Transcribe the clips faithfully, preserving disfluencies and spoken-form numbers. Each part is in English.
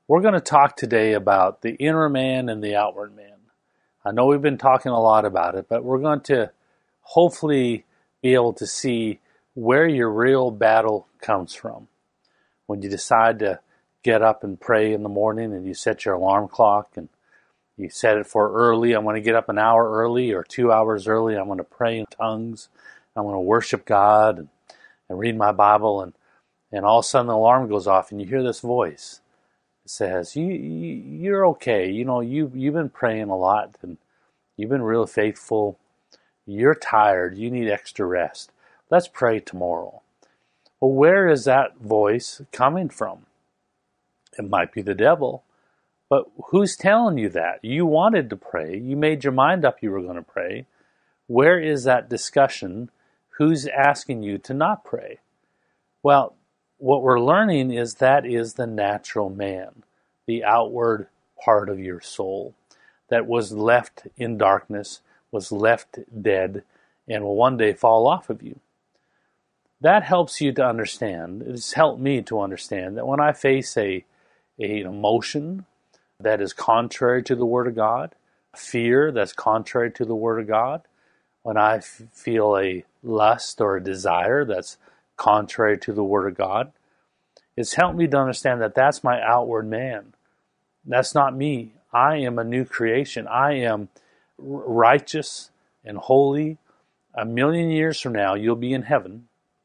We're going to talk today about the inner man and the outward man. I know we've been talking a lot about it, but we're going to hopefully be able to see where your real battle comes from. When you decide to get up and pray in the morning and you set your alarm clock and you set it for early, I'm going to get up an hour early or two hours early, I'm going to pray in tongues, I'm going to worship God and, and read my Bible, and, and all of a sudden the alarm goes off and you hear this voice. It says, you, you, you're okay, you know, you, you've been praying a lot and you've been real faithful, you're tired, you need extra rest. Let's pray tomorrow. Well, where is that voice coming from? It might be the devil, but who's telling you that? You wanted to pray. You made your mind up you were going to pray. Where is that discussion? Who's asking you to not pray? Well, what we're learning is that is the natural man, the outward part of your soul that was left in darkness, was left dead, and will one day fall off of you. That helps you to understand, it's helped me to understand that when I face a, a emotion that is contrary to the Word of God, fear that's contrary to the Word of God, when I f- feel a lust or a desire that's contrary to the Word of God, it's helped me to understand that that's my outward man. That's not me. I am a new creation. I am r- righteous and holy. A million years from now, you'll be in heaven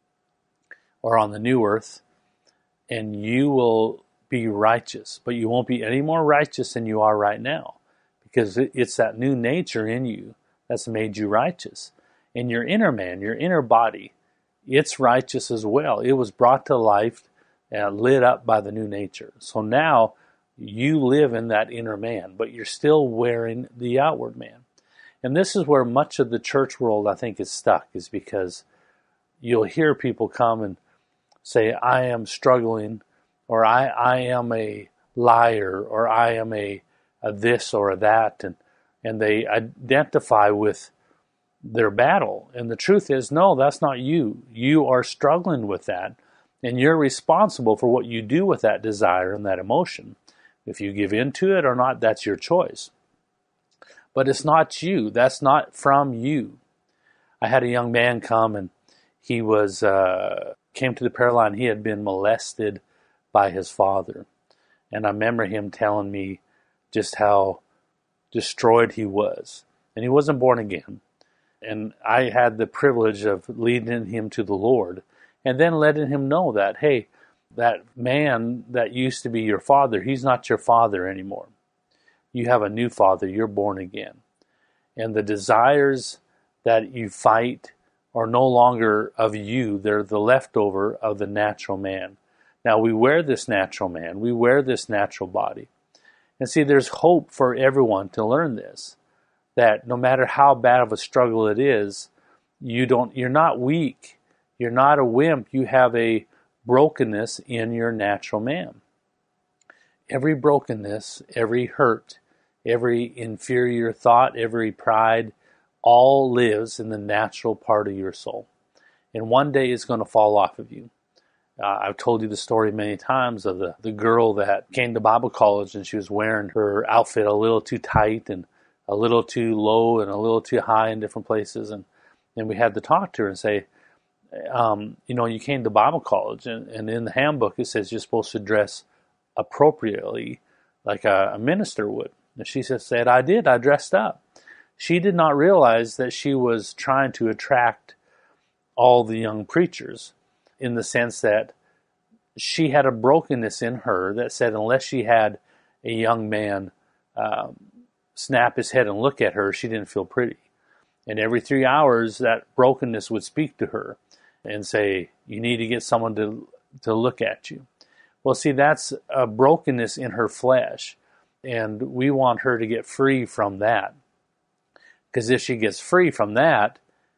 or on the new earth, and you will be righteous, but you won't be any more righteous than you are right now, because it's that new nature in you that's made you righteous. And your inner man, your inner body, it's righteous as well. It was brought to life and lit up by the new nature. So now you live in that inner man, but you're still wearing the outward man. And this is where much of the church world, I think, is stuck, is because you'll hear people come and say, I am struggling, or I, I am a liar, or I am a, a this or a that, and, and they identify with their battle. And the truth is, no, that's not you. You are struggling with that, and you're responsible for what you do with that desire and that emotion. If you give in to it or not, that's your choice. But it's not you. That's not from you. I had a young man come, and he was uh, came to the prayer line. He had been molested by his father. And I remember him telling me just how destroyed he was. And he wasn't born again. And I had the privilege of leading him to the Lord and then letting him know that, hey, that man that used to be your father, he's not your father anymore. You have a new father. You're born again. And the desires that you fight are no longer of you. They're the leftover of the natural man. Now, we wear this natural man. We wear this natural body. And see, there's hope for everyone to learn this, that no matter how bad of a struggle it is, you don't, you're not weak. You're not a wimp. You have a brokenness in your natural man. Every brokenness, every hurt, every inferior thought, every pride, all lives in the natural part of your soul. And one day it's going to fall off of you. Uh, I've told you the story many times of the, the girl that came to Bible college, and she was wearing her outfit a little too tight and a little too low and a little too high in different places. And, and we had to talk to her and say, um, you know, you came to Bible college, and, and in the handbook it says you're supposed to dress appropriately like a, a minister would. And she just said, I did. I dressed up. She did not realize that she was trying to attract all the young preachers, in the sense that she had a brokenness in her that said unless she had a young man um, snap his head and look at her, she didn't feel pretty. And every three hours, that brokenness would speak to her and say, you need to get someone to, to look at you. Well, see, that's a brokenness in her flesh, and we want her to get free from that. Because if she gets free from that,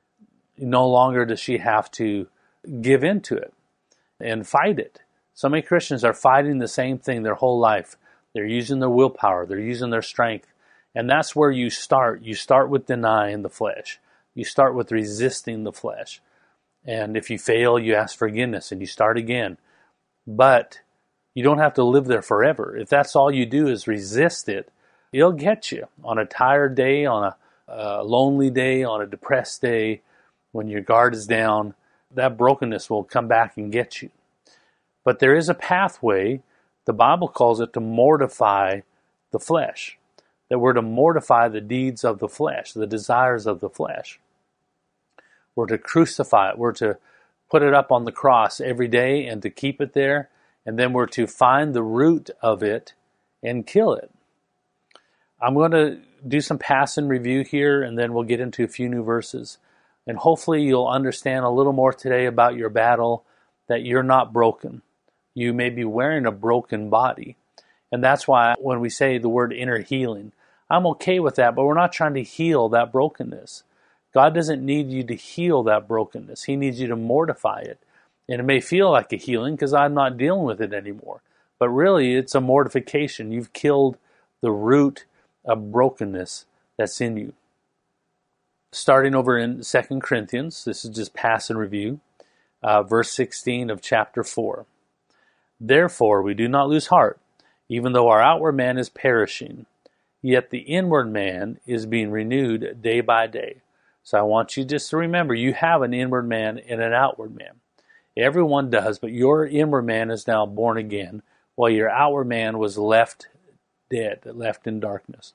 no longer does she have to give into it and fight it. So many Christians are fighting the same thing their whole life. They're using their willpower. They're using their strength. And that's where you start. You start with denying the flesh. You start with resisting the flesh. And if you fail, you ask forgiveness and you start again. But You don't have to live there forever. If that's all you do is resist it, it'll get you on a tired day, on a, a lonely day, on a depressed day, when your guard is down. That brokenness will come back and get you. But there is a pathway. The Bible calls it to mortify the flesh. That we're to mortify the deeds of the flesh, the desires of the flesh. We're to crucify it. We're to put it up on the cross every day and to keep it there. And then we're to find the root of it and kill it. I'm going to do some pass and review here, and then we'll get into a few new verses. And hopefully you'll understand a little more today about your battle, that you're not broken. You may be wearing a broken body. And that's why when we say the word inner healing, I'm okay with that, but we're not trying to heal that brokenness. God doesn't need you to heal that brokenness. He needs you to mortify it. And it may feel like a healing because I'm not dealing with it anymore. But really, it's a mortification. You've killed the root of brokenness that's in you. Starting over in Second Corinthians, this is just pass and review, uh, verse sixteen of chapter four. Therefore, we do not lose heart, even though our outward man is perishing, yet the inward man is being renewed day by day. So I want you just to remember, you have an inward man and an outward man. Everyone does, but your inward man is now born again, while your outward man was left dead, left in darkness.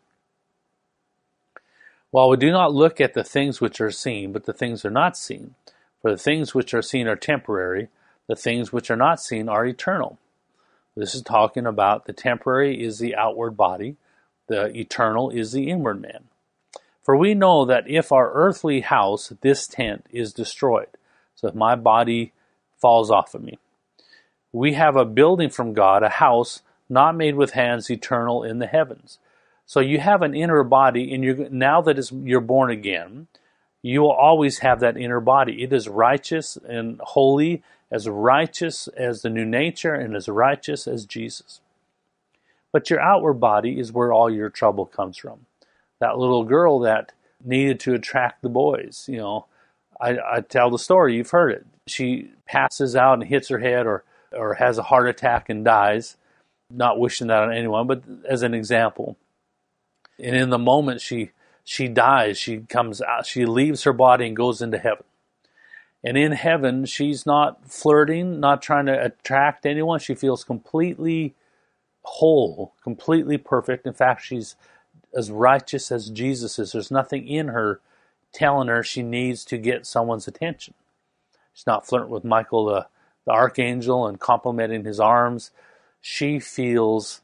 While we do not look at the things which are seen, but the things are not seen. For the things which are seen are temporary, the things which are not seen are eternal. This is talking about the temporary is the outward body, the eternal is the inward man. For we know that if our earthly house, this tent, is destroyed, so if my body falls off of me, we have a building from God, a house not made with hands, eternal in the heavens. So you have an inner body, and you're, now that is, you're born again, you will always have that inner body. It is righteous and holy, as righteous as the new nature and as righteous as Jesus. But your outward body is where all your trouble comes from. That little girl that needed to attract the boys, you know, I, I tell the story, you've heard it. She passes out and hits her head or, or has a heart attack and dies. Not wishing that on anyone, but as an example. And in the moment she she dies, she comes out, she leaves her body and goes into heaven. And in heaven, she's not flirting, not trying to attract anyone. She feels completely whole, completely perfect. In fact, she's as righteous as Jesus is. There's nothing in her telling her she needs to get someone's attention. She's not flirting with Michael the, the archangel and complimenting his arms. She feels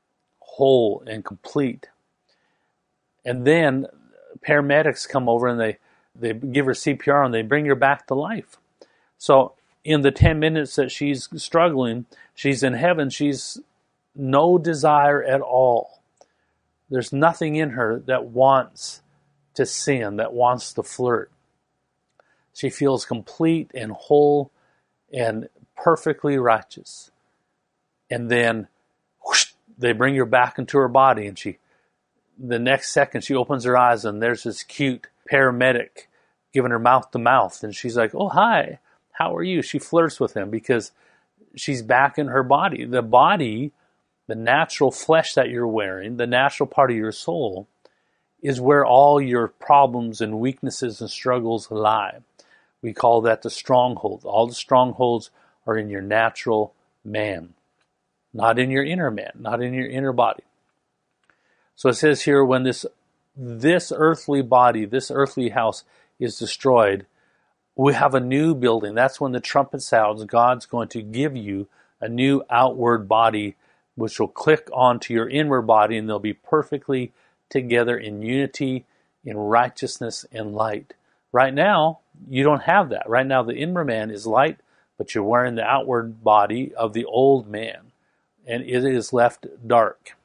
whole and complete. And then paramedics come over and they, they give her C P R and they bring her back to life. So in the ten minutes that she's struggling, she's in heaven, she's no desire at all. There's nothing in her that wants to sin, that wants to flirt. She feels complete and whole and perfectly righteous. And then whoosh, they bring her back into her body, and she, the next second she opens her eyes and there's this cute paramedic giving her mouth to mouth, and she's like, "Oh, hi, how are you?" She flirts with him because she's back in her body. The body, the natural flesh that you're wearing, the natural part of your soul, is where all your problems and weaknesses and struggles lie. We call that the stronghold. All the strongholds are in your natural man, not in your inner man, not in your inner body. So it says here, when this this earthly body, this earthly house is destroyed, we have a new building. That's when the trumpet sounds. God's going to give you a new outward body, which will click onto your inward body, and they'll be perfectly together in unity, in righteousness, and light. Right now, you don't have that. Right now, the inner man is light, but you're wearing the outward body of the old man, and it is left dark.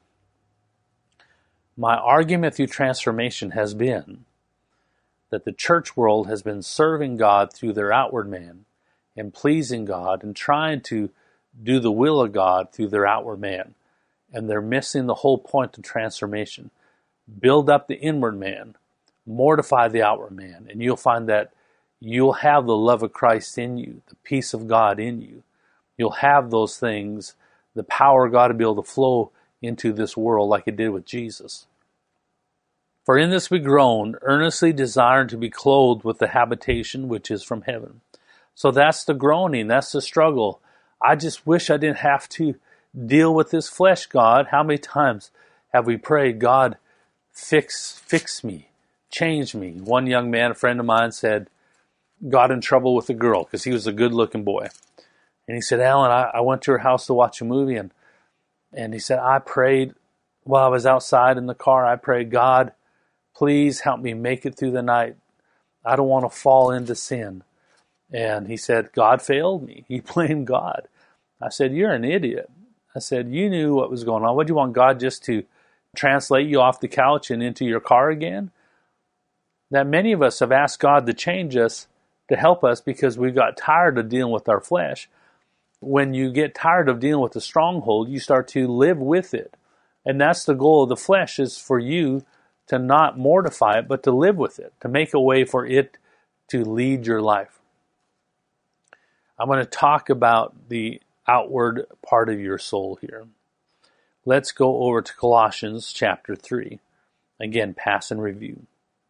My argument through transformation has been that the church world has been serving God through their outward man and pleasing God and trying to do the will of God through their outward man. And they're missing the whole point of transformation. Build up the inward man, mortify the outward man, and you'll find that you'll have the love of Christ in you, the peace of God in you. You'll have those things the power of God to be able to flow into this world like it did with Jesus. For in this we groan, earnestly desiring to be clothed with the habitation which is from heaven. So that's the groaning, that's the struggle. I just wish I didn't have to deal with this flesh, God. How many times have we prayed, God, fix fix me, change me? One young man, a friend of mine, said, got in trouble with a girl because he was a good-looking boy. And he said, Alan, I, I went to her house to watch a movie, and and he said, I prayed while I was outside in the car, I prayed, God, please help me make it through the night. I don't want to fall into sin. And he said, God failed me. He blamed God. I said, you're an idiot. I said, you knew what was going on. What do you want God just to translate you off the couch and into your car again? That many of us have asked God to change us, to help us, because we got tired of dealing with our flesh. When you get tired of dealing with the stronghold, you start to live with it. And that's the goal of the flesh, is for you to not mortify it, but to live with it, to make a way for it to lead your life. I'm going to talk about the outward part of your soul here. Let's go over to Colossians chapter three. Again, pass and review.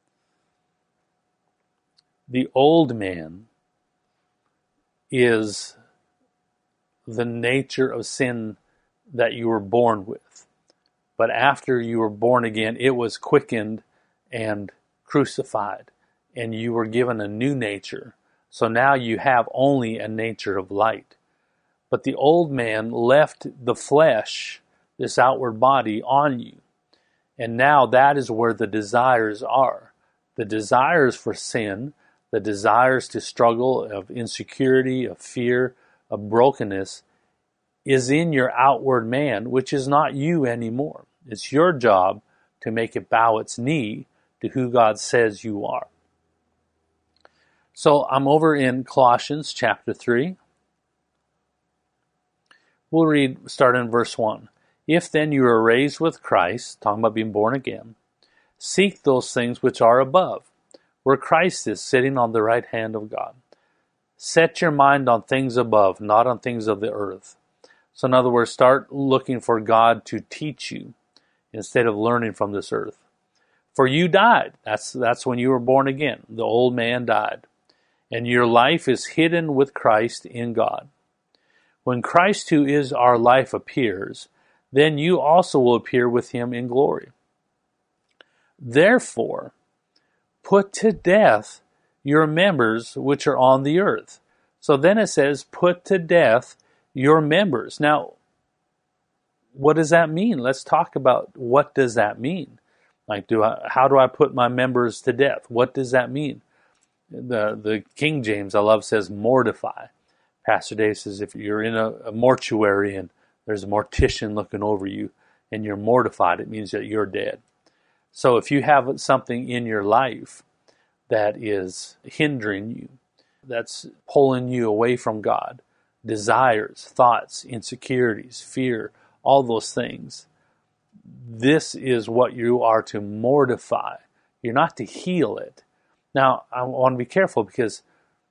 The old man is the nature of sin that you were born with. But after you were born again, it was quickened and crucified, and you were given a new nature. So now you have only a nature of light. But the old man left the flesh, this outward body, on you. And now that is where the desires are. The desires for sin, the desires to struggle, of insecurity, of fear, of brokenness, is in your outward man, which is not you anymore. It's your job to make it bow its knee to who God says you are. So I'm over in Colossians chapter three. We'll read, start in verse one. If then you are raised with Christ, talking about being born again, seek those things which are above, where Christ is sitting on the right hand of God. Set your mind on things above, not on things of the earth. So in other words, start looking for God to teach you instead of learning from this earth. For you died. That's, that's when you were born again. The old man died. And your life is hidden with Christ in God. When Christ, who is our life, appears, then you also will appear with him in glory. Therefore, put to death your members which are on the earth. So then it says, put to death your members. Now, what does that mean? Let's talk about what does that mean. Like, do I, how do I put my members to death? What does that mean? The the King James, I love, says mortify. Pastor Dave says if you're in a, a mortuary and there's a mortician looking over you and you're mortified, it means that you're dead. So if you have something in your life that is hindering you, that's pulling you away from God, desires, thoughts, insecurities, fear, all those things, this is what you are to mortify. You're not to heal it. Now, I want to be careful, because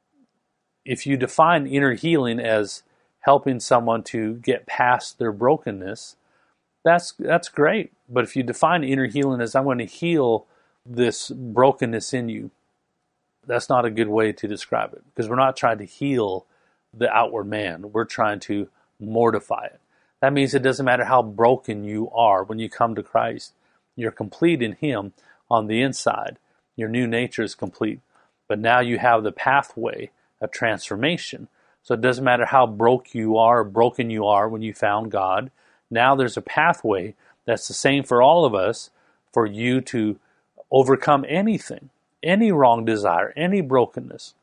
if you define inner healing as helping someone to get past their brokenness, that's that's great. But if you define inner healing as I'm going to heal this brokenness in you, that's not a good way to describe it, because we're not trying to heal the outward man. We're trying to mortify it. That means it doesn't matter how broken you are when you come to Christ. You're complete in him on the inside. Your new nature is complete. But now you have the pathway of transformation. So it doesn't matter how broke you are, broken you are when you found God. Now there's a pathway that's the same for all of us, for you to overcome anything, any wrong desire, any brokenness.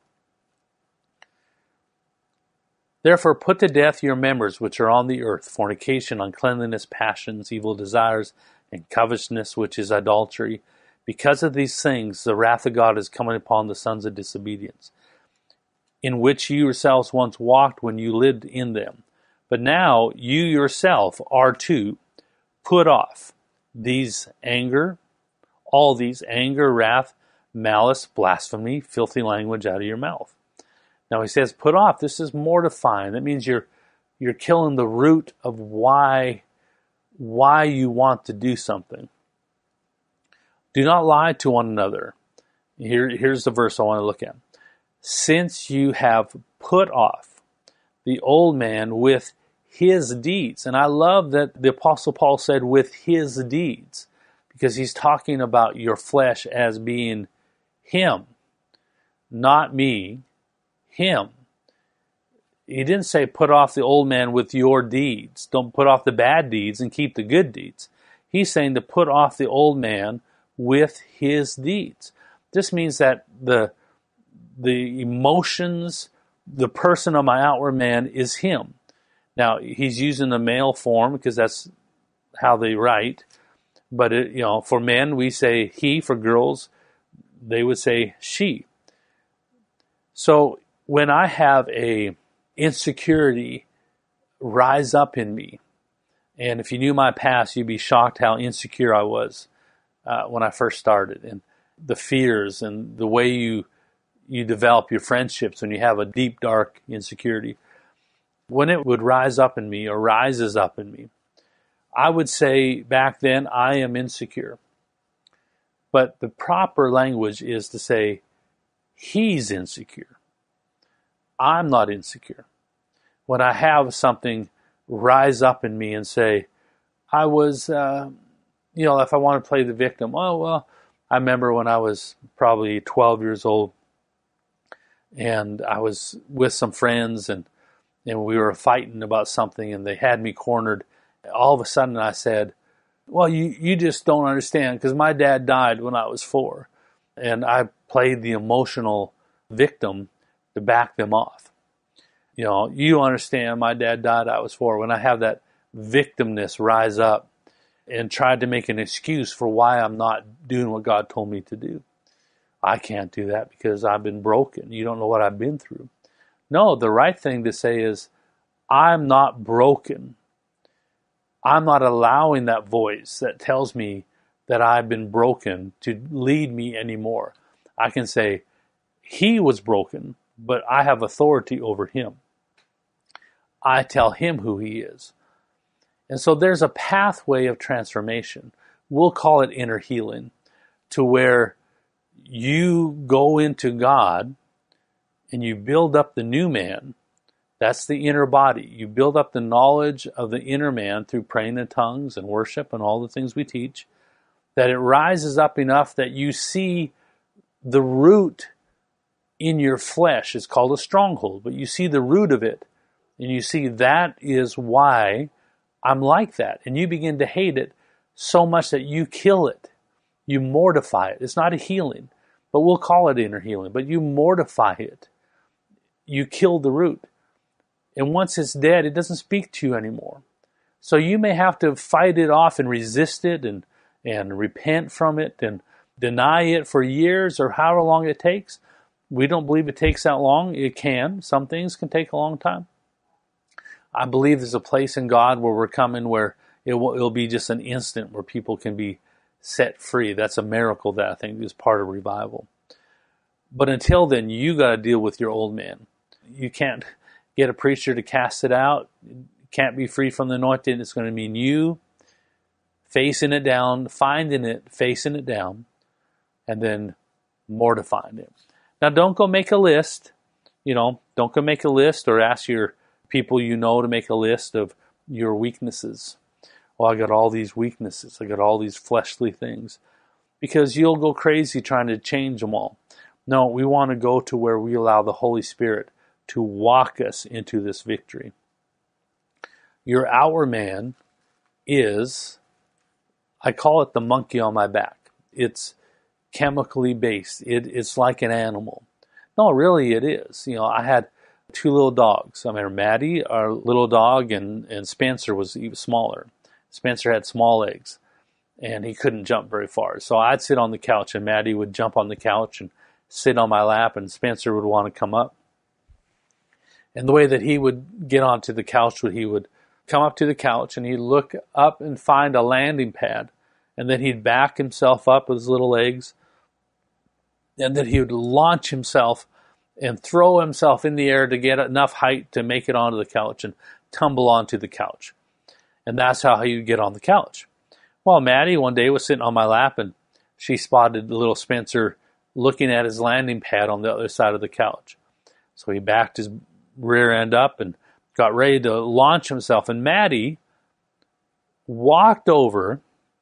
Therefore put to death your members which are on the earth, fornication, uncleanness, passions, evil desires, and covetousness, which is idolatry. Because of these things, the wrath of God is coming upon the sons of disobedience, in which you yourselves once walked when you lived in them. But now you yourself are to put off these anger, all these anger, wrath, malice, blasphemy, filthy language out of your mouth. Now he says, put off. This is mortifying. That means you're You're killing the root of why, why you want to do something. Do not lie to one another. Here, here's the verse I want to look at. Since you have put off the old man with his deeds. And I love that the Apostle Paul said with his deeds, because he's talking about your flesh as being him, not me, him. He didn't say put off the old man with your deeds. Don't put off the bad deeds and keep the good deeds. He's saying to put off the old man with his deeds. This means that the the emotions, the person of my outward man is him. Now, he's using the male form because that's how they write. But, it, you know, for men, we say he. For girls, they would say she. So when I have a insecurity rise up in me, and if you knew my past, you'd be shocked how insecure I was uh, when I first started. And the fears and the way you you develop your friendships when you have a deep, dark insecurity. When it would rise up in me or rises up in me, I would say back then, I am insecure. But the proper language is to say, he's insecure. I'm not insecure. When I have something rise up in me and say, I was, uh, you know, if I want to play the victim, oh, well, I remember when I was probably twelve years old and I was with some friends and, and we were fighting about something and they had me cornered. All of a sudden I said, well, you, you just don't understand because my dad died when I was four. And I played the emotional victim to back them off. You know, you understand my dad died, I was four. When I have that victimness rise up and tried to make an excuse for why I'm not doing what God told me to do. I can't do that because I've been broken. You don't know what I've been through. No, the right thing to say is, I'm not broken. I'm not allowing that voice that tells me that I've been broken to lead me anymore. I can say, he was broken, but I have authority over him. I tell him who he is. And so there's a pathway of transformation. We'll call it inner healing, to where you go into God and you build up the new man. That's the inner body. You build up the knowledge of the inner man through praying in tongues and worship and all the things we teach, that it rises up enough that you see the root in your flesh. It's called a stronghold, but you see the root of it, and you see that is why I'm like that. And you begin to hate it so much that you kill it. You mortify it. It's not a healing, but we'll call it inner healing. But you mortify it. You kill the root. And once it's dead, it doesn't speak to you anymore. So you may have to fight it off and resist it and, and repent from it and deny it for years or however long it takes. We don't believe it takes that long. It can. Some things can take a long time. I believe there's a place in God where we're coming where it will it'll be just an instant where people can be set free. That's a miracle that I think is part of revival. But until then, you got to deal with your old man. You can't get a preacher to cast it out. You can't be free from the anointing. It's going to mean you facing it down, finding it, facing it down, and then mortifying it. Now, don't go make a list. You know, don't go make a list or ask your people you know to make a list of your weaknesses. Well, I got all these weaknesses. I got all these fleshly things. Because you'll go crazy trying to change them all. No, we want to go to where we allow the Holy Spirit to walk us into this victory. Your outward man is, I call it the monkey on my back. It's chemically based. It, it's like an animal. No, really it is. You know, I had two little dogs. I mean, Maddie, our little dog, and, and Spencer was even smaller. Spencer had small legs, and he couldn't jump very far. So I'd sit on the couch, and Maddie would jump on the couch and sit on my lap, and Spencer would want to come up. And the way that he would get onto the couch, would he would come up to the couch, and he'd look up and find a landing pad, and then he'd back himself up with his little legs, and then he would launch himself and throw himself in the air to get enough height to make it onto the couch. And tumble onto the couch. And that's how you get on the couch. Well, Maddie one day was sitting on my lap, and she spotted little Spencer looking at his landing pad on the other side of the couch. So he backed his rear end up and got ready to launch himself. And Maddie walked over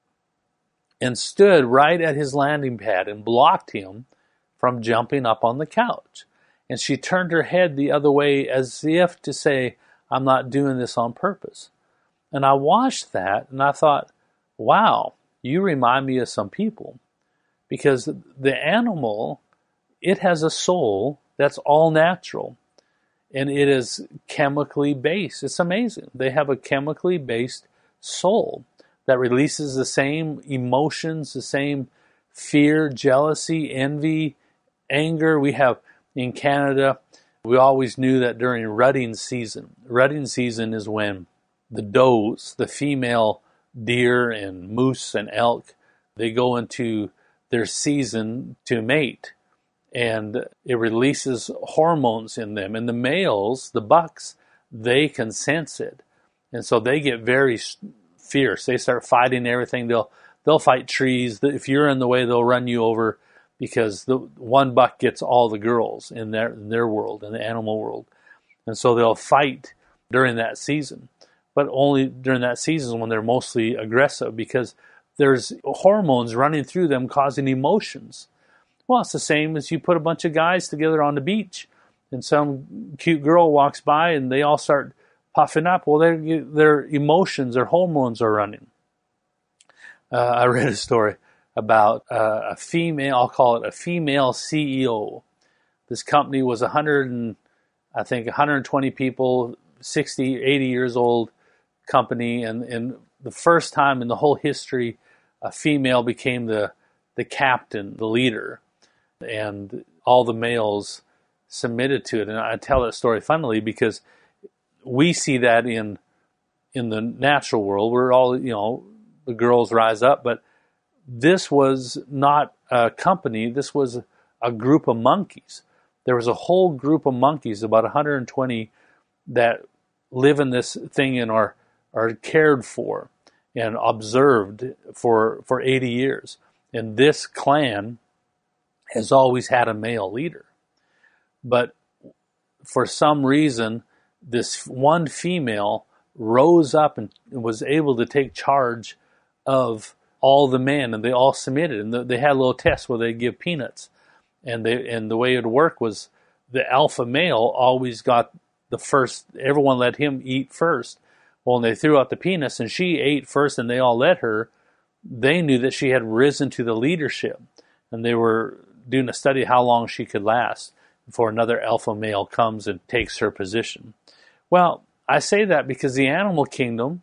and stood right at his landing pad and blocked him from jumping up on the couch. And she turned her head the other way as if to say, I'm not doing this on purpose. And I watched that and I thought, wow, you remind me of some people. Because the animal, it has a soul that's all natural. And it is chemically based. It's amazing. They have a chemically based soul that releases the same emotions, the same fear, jealousy, envy, anger. We have in Canada, we always knew that during rutting season, rutting season is when the does, the female deer and moose and elk, they go into their season to mate. And it releases hormones in them. And the males, the bucks, they can sense it. And so they get very fierce. They start fighting everything. They'll they'll fight trees. If you're in the way, they'll run you over, because the one buck gets all the girls in their in their world, in the animal world. And so they'll fight during that season. But only during that season when they're mostly aggressive, because there's hormones running through them causing emotions. Well, it's the same as you put a bunch of guys together on the beach and some cute girl walks by and they all start puffing up. Well, their their emotions, their hormones are running. Uh, I read a story about uh, a female, I'll call it a female C E O. This company was one hundred and I think one hundred twenty people, sixty, eighty years old company, and, and the first time in the whole history a female became the the captain, the leader, and all the males submitted to it. And I tell that story funnily because we see that in in the natural world. We're all, you know, the girls rise up, but this was not a company. This was a group of monkeys. There was a whole group of monkeys, about one hundred twenty, that live in this thing and are are cared for and observed for for eighty years. And this clan has always had a male leader. But for some reason, this one female rose up and was able to take charge of all the men, and they all submitted. And they had a little test where they give peanuts. And they and the way it would work was the alpha male always got the first, everyone let him eat first. Well, when they threw out the peanuts and she ate first and they all let her, they knew that she had risen to the leadership. And they were doing a study how long she could last before another alpha male comes and takes her position. Well, I say that because the animal kingdom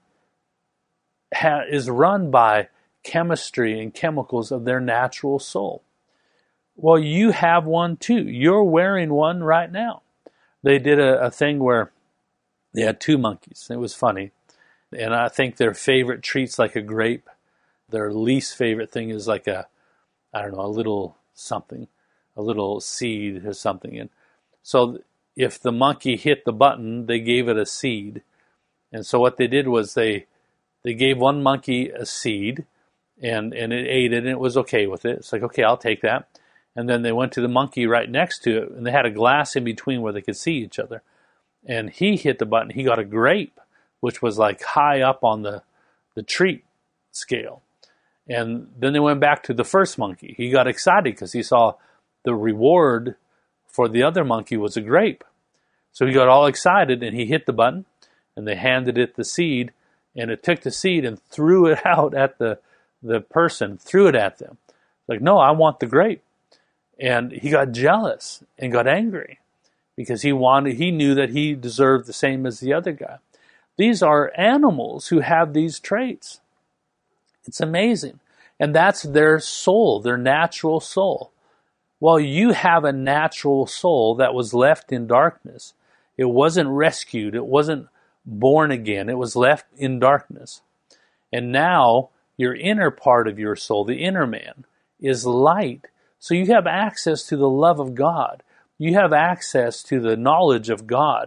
ha- is run by chemistry and chemicals of their natural soul. Well, you have one too. You're wearing one right now. They did a, a thing where they had two monkeys. It was funny. And I think their favorite treat's like a grape. Their least favorite thing is like a, I don't know, a little something, a little seed or something. And so if the monkey hit the button, they gave it a seed. And so what they did was they they gave one monkey a seed, and, and it ate it, and it was okay with it. It's like, okay, I'll take that. And then they went to the monkey right next to it, and they had a glass in between where they could see each other. And he hit the button. He got a grape, which was like high up on the, the treat scale. And then they went back to the first monkey. He got excited because he saw the reward for the other monkey was a grape. So he got all excited, and he hit the button, and they handed it the seed, and it took the seed and threw it out at the, the person, threw it at them. Like, no, I want the grape. And he got jealous and got angry because he wanted, he knew that he deserved the same as the other guy. These are animals who have these traits. It's amazing. And that's their soul, their natural soul. Well, you have a natural soul that was left in darkness. It wasn't rescued. It wasn't born again. It was left in darkness. And now your inner part of your soul, the inner man, is light. So you have access to the love of God. You have access to the knowledge of God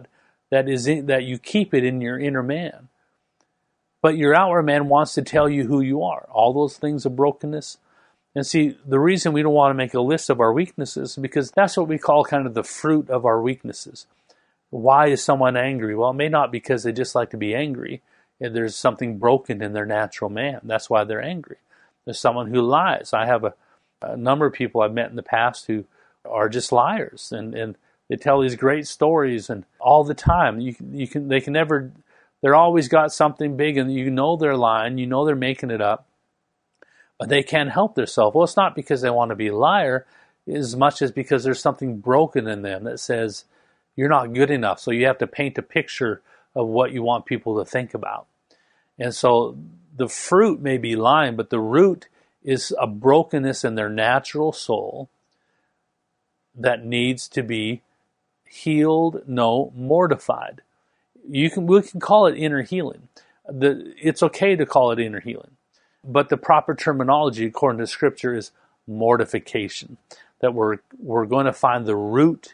that is in, that you keep it in your inner man. But your outward man wants to tell you who you are. All those things of brokenness. And see, the reason we don't want to make a list of our weaknesses is because that's what we call kind of the fruit of our weaknesses. Why is someone angry? Well, it may not be because they just like to be angry. There's something broken in their natural man. That's why they're angry. There's someone who lies. I have a, a number of people I've met in the past who are just liars, and, and they tell these great stories and all the time. You you can they can never. They're always got something big, and you know they're lying. You know they're making it up, but they can't help themselves. Well, it's not because they want to be a liar, as much as because there's something broken in them that says you're not good enough. So you have to paint a picture of what you want people to think about. And so the fruit may be lying, but the root is a brokenness in their natural soul that needs to be healed, no, mortified. You can we can call it inner healing. The, it's okay to call it inner healing. But the proper terminology, according to Scripture, is mortification. That we're we're going to find the root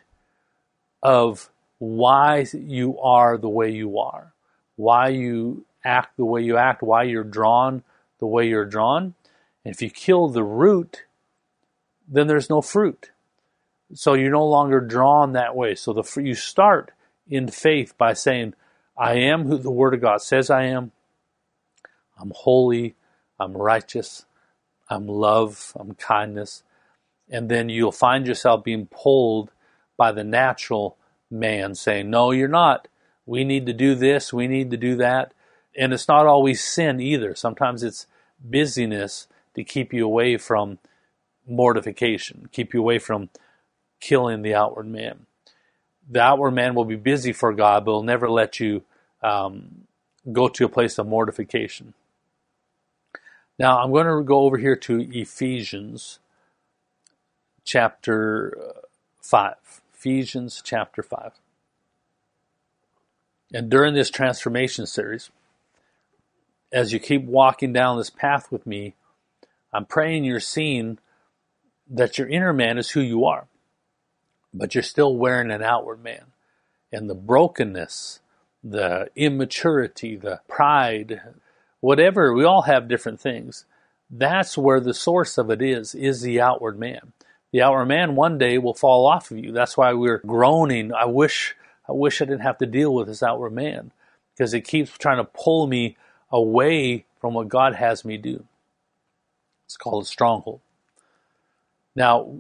of why you are the way you are, why you act the way you act, why you're drawn the way you're drawn. And if you kill the root, then there's no fruit. So you're no longer drawn that way. So the you start in faith by saying, I am who the Word of God says I am. I'm holy. I'm righteous. I'm love. I'm kindness. And then you'll find yourself being pulled by the natural man saying, no, you're not. We need to do this. We need to do that. And it's not always sin either. Sometimes it's busyness to keep you away from mortification, keep you away from killing the outward man. The outward man will be busy for God, but will never let you um, go to a place of mortification. Now, I'm going to go over here to Ephesians chapter five. Ephesians chapter five. And during this transformation series, as you keep walking down this path with me, I'm praying you're seeing that your inner man is who you are, but you're still wearing an outward man. And the brokenness, the immaturity, the pride, whatever, we all have different things. That's where the source of it is, is the outward man. The outward man one day will fall off of you. That's why we're groaning. I wish, I wish I didn't have to deal with this outward man, because it keeps trying to pull me away from what God has me do. It's called a stronghold. Now,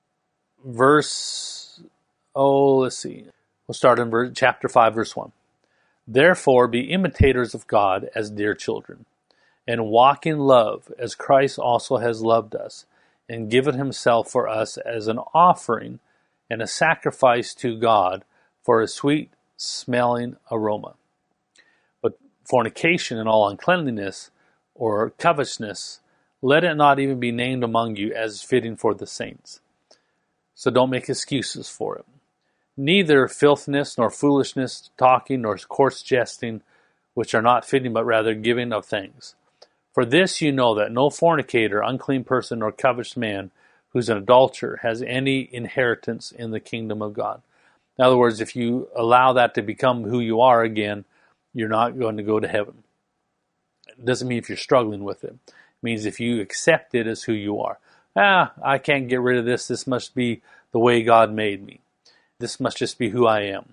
verse, oh, let's see. We'll start in verse, chapter five, verse one. Therefore, be imitators of God as dear children, and walk in love as Christ also has loved us, and given himself for us as an offering and a sacrifice to God for a sweet-smelling aroma. But fornication and all uncleanliness or covetousness, let it not even be named among you as fitting for the saints. So don't make excuses for it. Neither filthiness, nor foolishness, talking, nor coarse jesting, which are not fitting, but rather giving of thanks. For this you know, that no fornicator, unclean person, nor covetous man, who's an adulterer, has any inheritance in the kingdom of God. In other words, if you allow that to become who you are again, you're not going to go to heaven. It doesn't mean if you're struggling with it. It means if you accept it as who you are. Ah, I can't get rid of this. This must be the way God made me. This must just be who I am.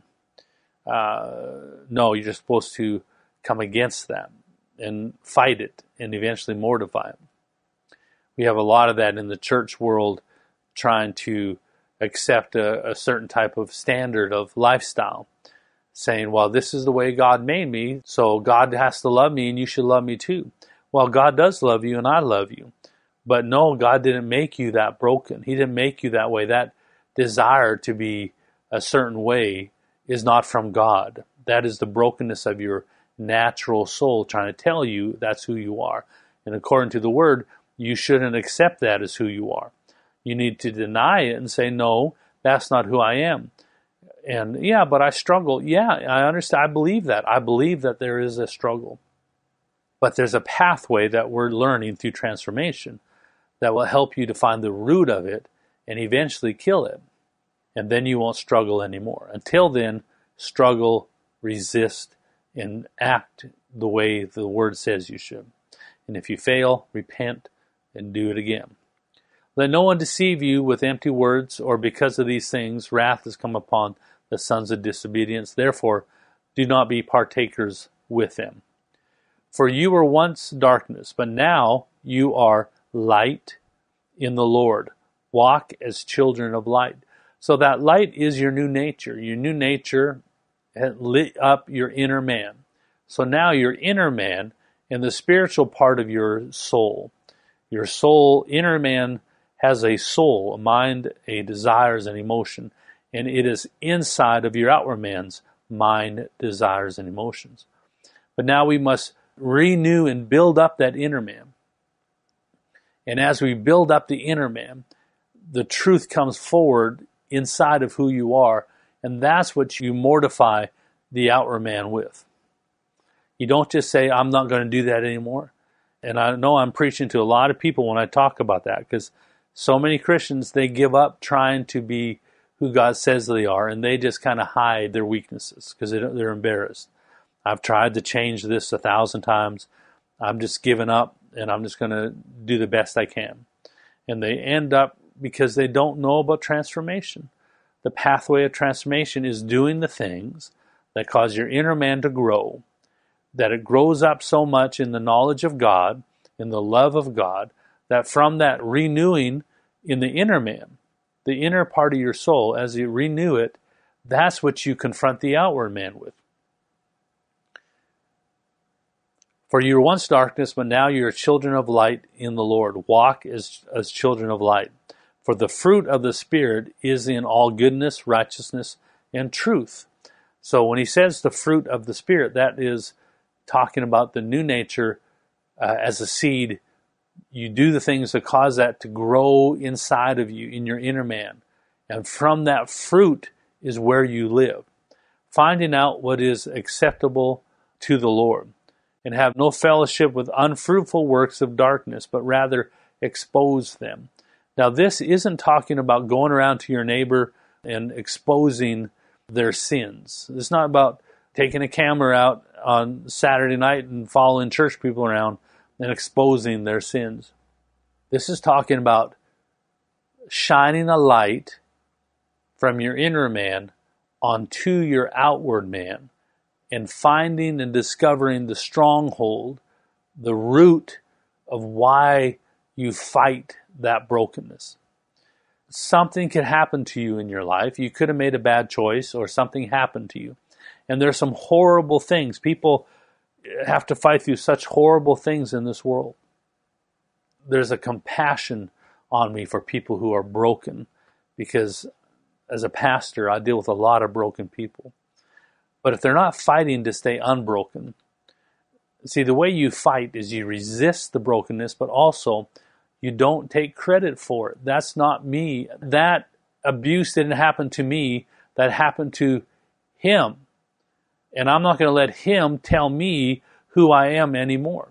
Uh, no, you're just supposed to come against that and fight it and eventually mortify it. We have a lot of that in the church world, trying to accept a, a certain type of standard of lifestyle, saying, well, this is the way God made me, so God has to love me and you should love me too. Well, God does love you and I love you. But no, God didn't make you that broken. He didn't make you that way. That desire to be a certain way is not from God. That is the brokenness of your natural soul trying to tell you that's who you are. And according to the Word, you shouldn't accept that as who you are. You need to deny it and say, no, that's not who I am. And yeah, but I struggle. Yeah, I understand. I believe that. I believe that there is a struggle. But there's a pathway that we're learning through transformation that will help you to find the root of it and eventually kill it. And then you won't struggle anymore. Until then, struggle resist and act the way the Word says you should. And if you fail, repent and do it again. Let no one deceive you with empty words, or because of these things wrath has come upon the sons of disobedience. Therefore, do not be partakers with them. For you were once darkness, but now you are light in the Lord. Walk as children of light. So that light is your new nature. Your new nature has lit up your inner man. So now your inner man and the spiritual part of your soul, your soul, inner man has a soul, a mind, a desires, an emotion, and it is inside of your outward man's mind, desires, and emotions. But now we must renew and build up that inner man. And as we build up the inner man, the truth comes forward inside of who you are, and that's what you mortify the outward man with. You don't just say, I'm not going to do that anymore. And I know I'm preaching to a lot of people when I talk about that, because so many Christians, they give up trying to be who God says they are, and they just kind of hide their weaknesses because they're embarrassed. I've tried to change this a thousand times. I'm just giving up, and I'm just going to do the best I can. And they end up because they don't know about transformation. The pathway of transformation is doing the things that cause your inner man to grow, that it grows up so much in the knowledge of God, in the love of God, that from that renewing in the inner man, the inner part of your soul, as you renew it, that's what you confront the outward man with. For you were once darkness, but now you are children of light in the Lord. Walk as, as children of light. For the fruit of the Spirit is in all goodness, righteousness, and truth. So when he says the fruit of the Spirit, that is talking about the new nature uh, as a seed. You do the things that cause that to grow inside of you, in your inner man. And from that fruit is where you live. Finding out what is acceptable to the Lord. And have no fellowship with unfruitful works of darkness, but rather expose them. Now, this isn't talking about going around to your neighbor and exposing their sins. It's not about taking a camera out on Saturday night and following church people around and exposing their sins. This is talking about shining a light from your inner man onto your outward man, and finding and discovering the stronghold, the root of why you fight that brokenness. Something could happen to you in your life. You could have made a bad choice, or something happened to you. And there's some horrible things. People have to fight through such horrible things in this world. There's a compassion on me for people who are broken, because as a pastor, I deal with a lot of broken people. But if they're not fighting to stay unbroken, see, the way you fight is you resist the brokenness, but also you don't take credit for it. That's not me. That abuse didn't happen to me. That happened to him. And I'm not going to let him tell me who I am anymore.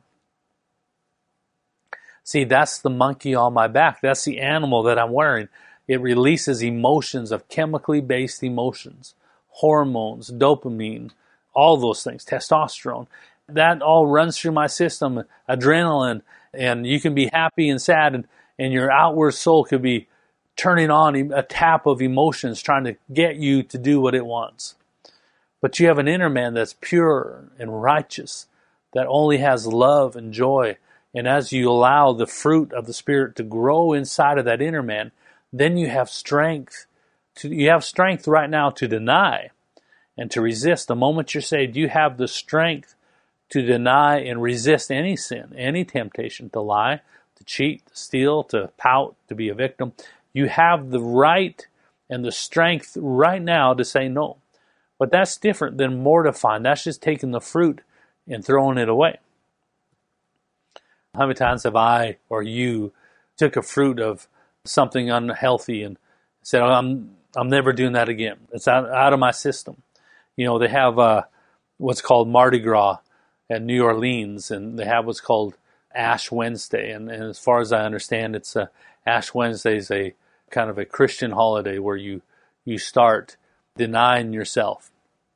See, that's the monkey on my back. That's the animal that I'm wearing. It releases emotions of chemically based emotions. Hormones, dopamine, all those things, testosterone. That all runs through my system, adrenaline, and you can be happy and sad, and, and your outward soul could be turning on a tap of emotions trying to get you to do what it wants. But you have an inner man that's pure and righteous, that only has love and joy. And as you allow the fruit of the Spirit to grow inside of that inner man, then you have strength. To, you have strength right now to deny and to resist. The moment you're saved, you have the strength to deny and resist any sin, any temptation, to lie, to cheat, to steal, to pout, to be a victim. You have the right and the strength right now to say no. But that's different than mortifying. That's just taking the fruit and throwing it away. How many times have I or you took a fruit of something unhealthy and said, oh, I'm I'm never doing that again. It's out, out of my system. You know, they have uh, what's called Mardi Gras at New Orleans, and they have what's called Ash Wednesday. And, and as far as I understand, it's uh, Ash Wednesday is a kind of a Christian holiday where you you start denying yourself.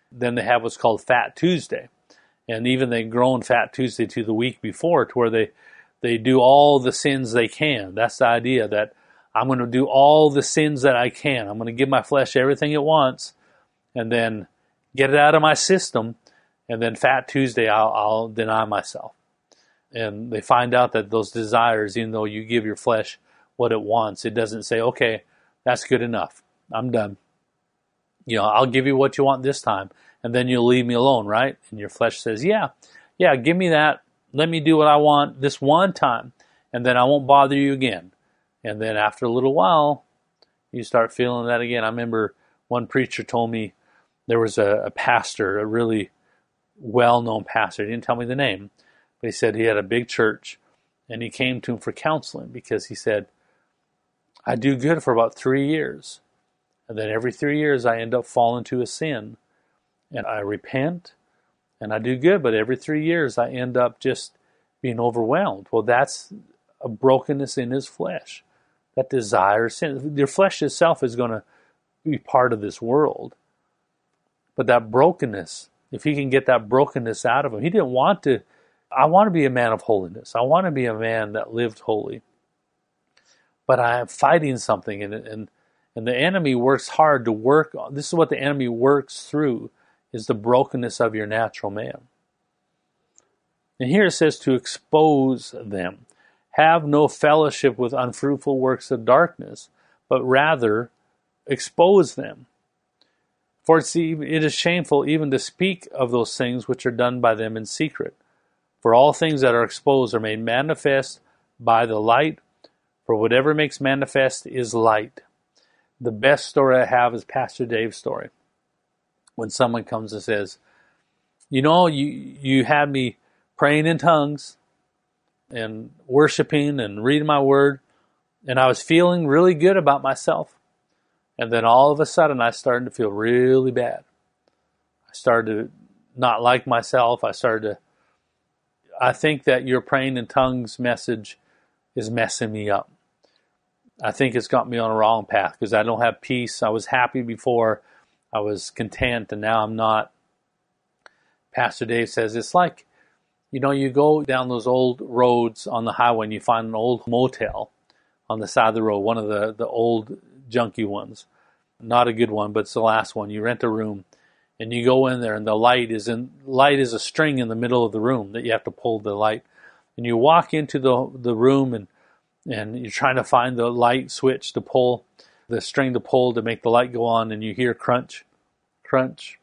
then they have what's called Fat Tuesday. And even they've grown Fat Tuesday to the week before, to where they, they do all the sins they can. That's the idea, that I'm going to do all the sins that I can. I'm going to give my flesh everything it wants, and then get it out of my system. And then Fat Tuesday, I'll, I'll deny myself. And they find out that those desires, even though you give your flesh what it wants, it doesn't say, okay, that's good enough. I'm done. You know, I'll give you what you want this time, and then you'll leave me alone, right? And your flesh says, yeah, yeah, give me that. Let me do what I want this one time, and then I won't bother you again. And then after a little while, you start feeling that again. I remember one preacher told me there was a, a pastor, a really well-known pastor. He didn't tell me the name, but he said he had a big church, and he came to him for counseling because he said, I do good for about three years. And then every three years I end up falling to a sin. And I repent, and I do good, but every three years I end up just being overwhelmed. Well, that's a brokenness in his flesh. That desire sin. Your flesh itself is going to be part of this world. But that brokenness, if he can get that brokenness out of him, he didn't want to, I want to be a man of holiness. I want to be a man that lived holy. But I am fighting something, and and and the enemy works hard to work on. This is what the enemy works through, is the brokenness of your natural man. And here it says to expose them. Have no fellowship with unfruitful works of darkness, but rather expose them. For it's, it is shameful even to speak of those things which are done by them in secret. For all things that are exposed are made manifest by the light, for whatever makes manifest is light. The best story I have is Pastor Dave's story. When someone comes and says, you know, you, you had me praying in tongues and worshiping and reading my word, and I was feeling really good about myself. And then all of a sudden I started to feel really bad. I started to not like myself. I started to, I think that your praying in tongues message is messing me up. I think it's got me on a wrong path because I don't have peace. I was happy before. I was content, and now I'm not. Pastor Dave says it's like, you know, you go down those old roads on the highway and you find an old motel on the side of the road, one of the, the old junky ones. Not a good one, but it's the last one. You rent a room and you go in there, and the light is in light is a string in the middle of the room that you have to pull the light. And you walk into the the room and and you're trying to find the light switch to pull, the string to pull to make the light go on, and you hear crunch, crunch,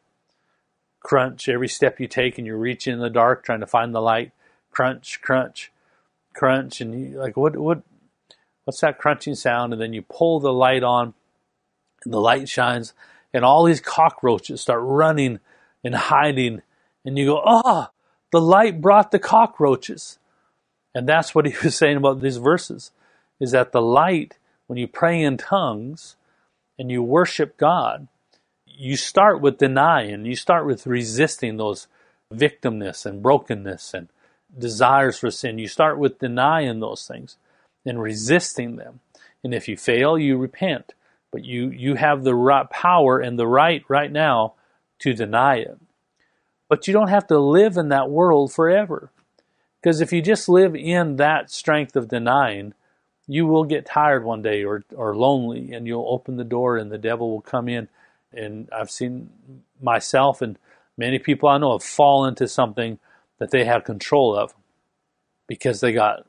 crunch. Every step you take, and you're reaching in the dark trying to find the light, crunch, crunch, crunch, and you like, what, what, what's that crunching sound? And then you pull the light on, and the light shines, and all these cockroaches start running and hiding, and you go, oh, the light brought the cockroaches. And that's what he was saying about these verses, is that the light, when you pray in tongues and you worship God, you start with denying, you start with resisting those victimness and brokenness and desires for sin. You start with denying those things and resisting them. And if you fail, you repent. But you, you have the right power and the right right now to deny it. But you don't have to live in that world forever. Because if you just live in that strength of denying, you will get tired one day or, or lonely, and you'll open the door and the devil will come in. And I've seen myself and many people I know have fallen into something that they had control of because they got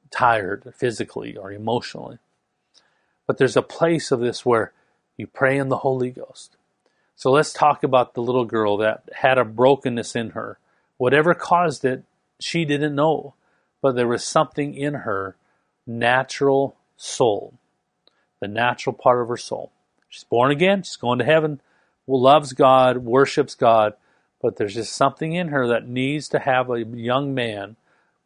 tired physically or emotionally. But there's a place of this where you pray in the Holy Ghost. So let's talk about the little girl that had a brokenness in her. Whatever caused it, she didn't know. But there was something in her natural soul, the natural part of her soul. She's born again, she's going to heaven, loves God, worships God, but there's just something in her that needs to have a young man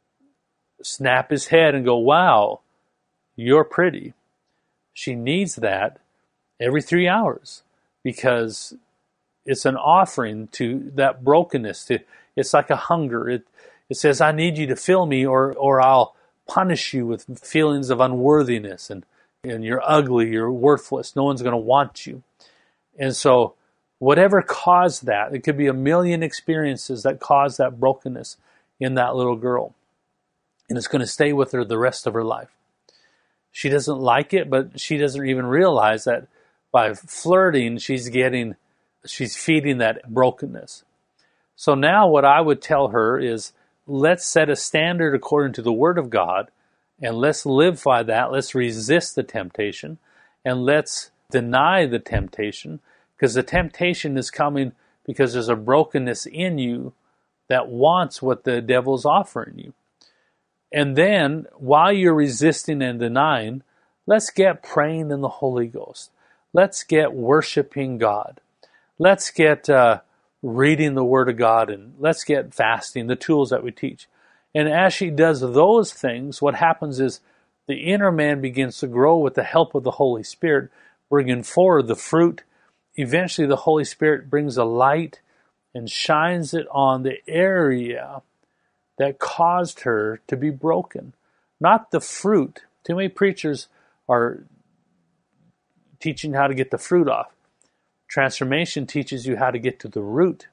snap his head and go, wow, you're pretty. She needs that every three hours because it's an offering to that brokenness. To, it's like a hunger. It, it says, I need you to fill me or, or I'll punish you with feelings of unworthiness and, and you're ugly, you're worthless, no one's going to want you. And so Whatever caused that, it could be a million experiences that caused that brokenness in that little girl. And it's going to stay with her the rest of her life. She doesn't like it, but she doesn't even realize that by flirting, she's getting, she's feeding that brokenness. So now what I would tell her is, let's set a standard according to the Word of God, and let's live by that. Let's resist the temptation, and let's deny the temptation, because the temptation is coming because there's a brokenness in you that wants what the devil's offering you. And then, while you're resisting and denying, let's get praying in the Holy Ghost. Let's get worshiping God. Let's get uh, reading the Word of God, and let's get fasting, the tools that we teach. And as she does those things, what happens is the inner man begins to grow with the help of the Holy Spirit, bringing forward the fruit. Eventually, the Holy Spirit brings a light and shines it on the area that caused her to be broken. Not the fruit. Too many preachers are teaching how to get the fruit off. Transformation teaches you how to get to the root.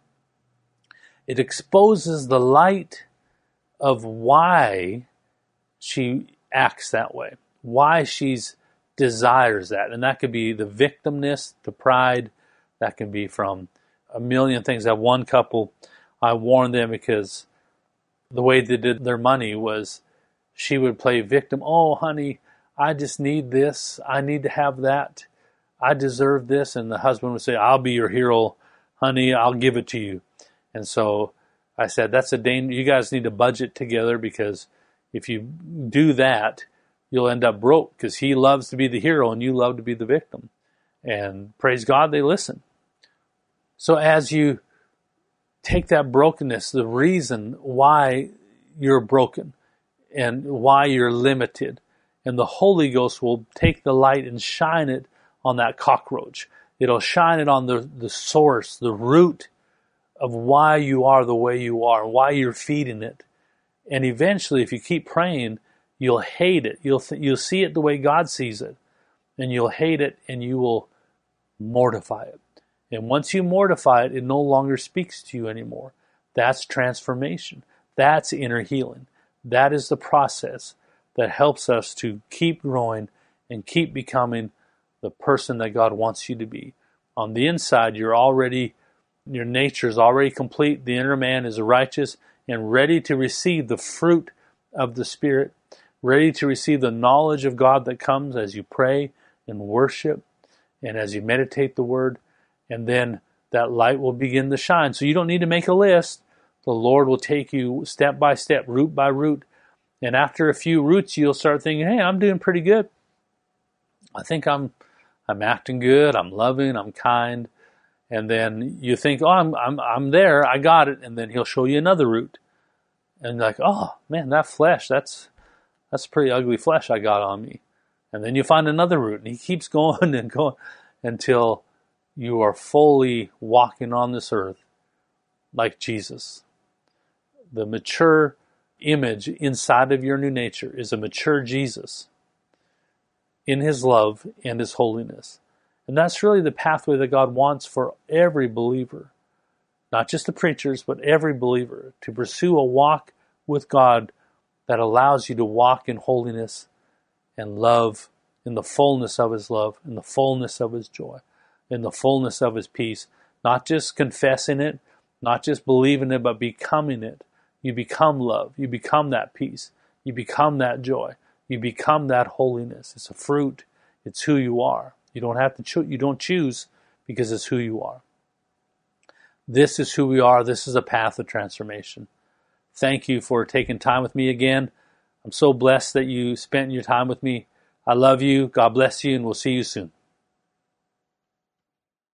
It exposes the light of why she acts that way, why she's desires that. And that could be the victimness, the pride. That can be from a million things. I have one couple, I warned them because the way they did their money was she would play victim. Oh, honey, I just need this. I need to have that. I deserve this. And the husband would say, I'll be your hero, honey. I'll give it to you. And so I said, that's a danger. You guys need to budget together, because if you do that, you'll end up broke, because he loves to be the hero and you love to be the victim. And praise God, they listen. So as you take that brokenness, the reason why you're broken and why you're limited, and the Holy Ghost will take the light and shine it on that cockroach. It'll shine it on the, the source, the root of why you are the way you are, why you're feeding it. And eventually, if you keep praying, you'll hate it. You'll th- you'll see it the way God sees it. And you'll hate it, and you will mortify it. And once you mortify it, it no longer speaks to you anymore. That's transformation. That's inner healing. That is the process that helps us to keep growing and keep becoming the person that God wants you to be. On the inside, you're already, your nature is already complete. The inner man is righteous and ready to receive the fruit of the Spirit, ready to receive the knowledge of God that comes as you pray and worship and as you meditate the Word. And then that light will begin to shine. So you don't need to make a list. The Lord will take you step by step, root by root. And after a few roots, you'll start thinking, hey, I'm doing pretty good. I think I'm I'm acting good. I'm loving. I'm kind. And then you think, oh, I'm I'm I'm there. I got it. And then He'll show you another root. And like, oh, man, that flesh, that's that's pretty ugly flesh I got on me. And then you find another root. And He keeps going and going until you are fully walking on this earth like Jesus. The mature image inside of your new nature is a mature Jesus in His love and His holiness. And that's really the pathway that God wants for every believer. Not just the preachers, but every believer, to pursue a walk with God that allows you to walk in holiness and love, in the fullness of His love, in the fullness of His joy, in the fullness of His peace. Not just confessing it, not just believing it, but becoming it. You become love. You become that peace. You become that joy. You become that holiness. It's a fruit. It's who you are. You don't have to choose. You don't choose, because it's who you are. This is who we are. This is a path of transformation. Thank you for taking time with me again. I'm so blessed that you spent your time with me. I love you. God bless you, and we'll see you soon.